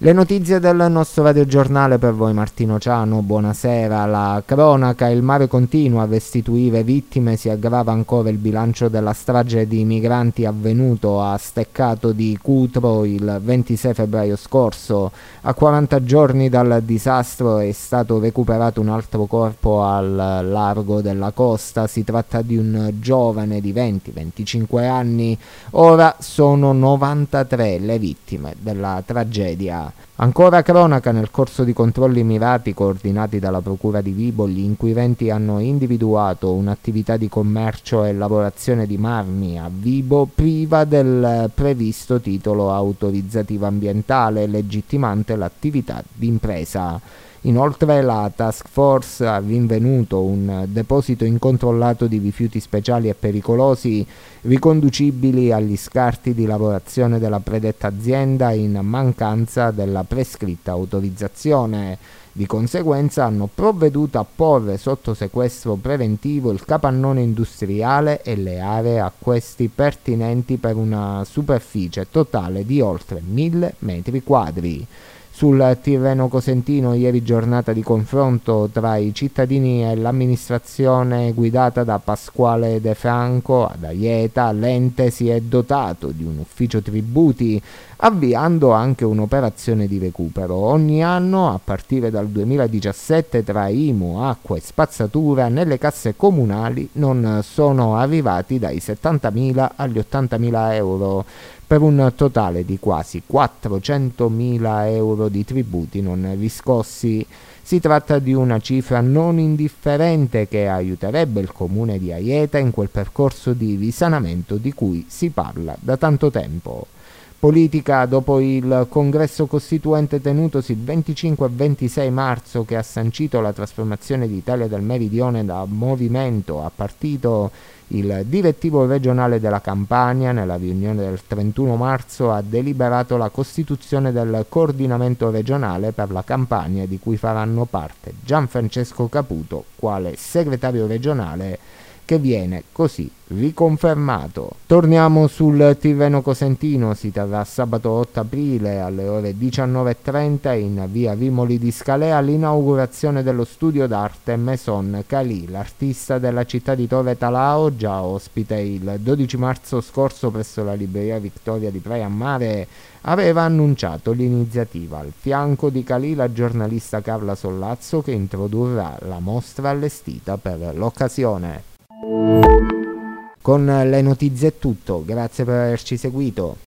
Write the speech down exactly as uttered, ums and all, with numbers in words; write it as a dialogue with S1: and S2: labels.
S1: Le notizie del nostro radiogiornale per voi, Martino Ciano, buonasera. La cronaca, il mare continua a restituire vittime, si aggrava ancora il bilancio della strage di migranti avvenuto a Steccato di Cutro il ventisei febbraio scorso. A quaranta giorni dal disastro è stato recuperato un altro corpo al largo della costa. Si tratta di un giovane di venti venticinque anni, ora sono novantatré le vittime della tragedia. Ancora cronaca, nel corso di controlli mirati coordinati dalla Procura di Vibo, gli inquirenti hanno individuato un'attività di commercio e lavorazione di marmi a Vibo priva del previsto titolo autorizzativo ambientale legittimante l'attività d'impresa. Inoltre la task force ha rinvenuto un deposito incontrollato di rifiuti speciali e pericolosi riconducibili agli scarti di lavorazione della predetta azienda in mancanza della prescritta autorizzazione. Di conseguenza hanno provveduto a porre sotto sequestro preventivo il capannone industriale e le aree a questi pertinenti per una superficie totale di oltre mille metri quadri. Sul Tirreno Cosentino ieri giornata di confronto tra i cittadini e l'amministrazione guidata da Pasquale De Franco. Ad Aieta l'ente si è dotato di un ufficio tributi, avviando anche un'operazione di recupero. Ogni anno, a partire dal duemiladiciassette, tra I M U, acqua e spazzatura, nelle casse comunali non sono arrivati dai settantamila agli ottantamila euro, per un totale di quasi quattrocentomila euro di tributi non riscossi. Si tratta di una cifra non indifferente che aiuterebbe il comune di Aieta in quel percorso di risanamento di cui si parla da tanto tempo. Politica, dopo il congresso costituente tenutosi il venticinque e ventisei marzo, che ha sancito la trasformazione d'Italia del Meridione da movimento a partito, il direttivo regionale della Campania, nella riunione del trentuno marzo, ha deliberato la costituzione del coordinamento regionale per la Campania, di cui faranno parte Gianfrancesco Caputo quale segretario regionale, che viene così riconfermato. Torniamo sul Tirreno Cosentino. Si terrà sabato otto aprile alle ore diciannove e trenta in via Rimoli di Scalea l'inaugurazione dello studio d'arte Maison Cali. L'artista della città di Torre Talao, già ospite il dodici marzo scorso presso la libreria Victoria di Praia Mare, aveva annunciato l'iniziativa. Al fianco di Cali la giornalista Carla Sollazzo, che introdurrà la mostra allestita per l'occasione. Con le notizie è tutto, grazie per averci seguito.